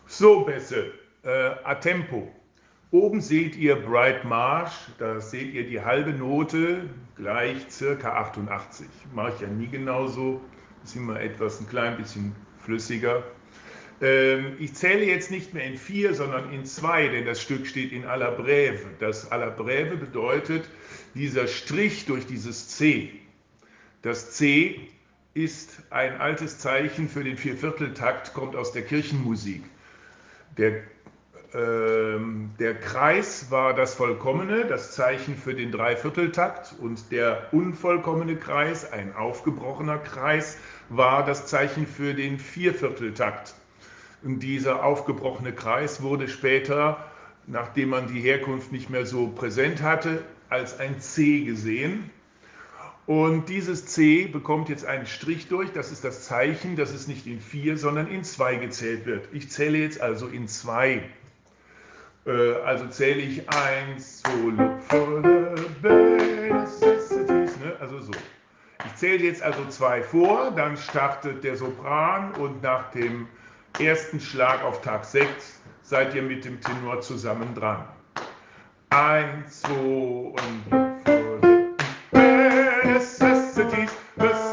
So, Besse, a tempo. Oben seht ihr Bright Marsh, da seht ihr die halbe Note, gleich circa 88. Mache ich ja nie genauso, ist immer etwas ein klein bisschen flüssiger. Ich zähle jetzt nicht mehr in 4, sondern in 2, denn das Stück steht in alla breve. Das alla breve bedeutet dieser Strich durch dieses C. Das C ist ein altes Zeichen für den Viervierteltakt, kommt aus der Kirchenmusik. Der Kreis war das Vollkommene, das Zeichen für den Dreivierteltakt, und der unvollkommene Kreis, ein aufgebrochener Kreis, war das Zeichen für den Viervierteltakt. Und dieser aufgebrochene Kreis wurde später, nachdem man die Herkunft nicht mehr so präsent hatte, als ein C gesehen. Und dieses C bekommt jetzt einen Strich durch, das ist das Zeichen, dass es nicht in 4, sondern in 2 gezählt wird. Ich zähle jetzt also in 2. Also zähle ich 1, 2, look for the necessities, ne? Also so. Ich zähle jetzt also 2 vor, dann startet der Sopran und nach dem ersten Schlag auf Tag 6 seid ihr mit dem Tenor zusammen dran. 1, 2 und look for the necessities.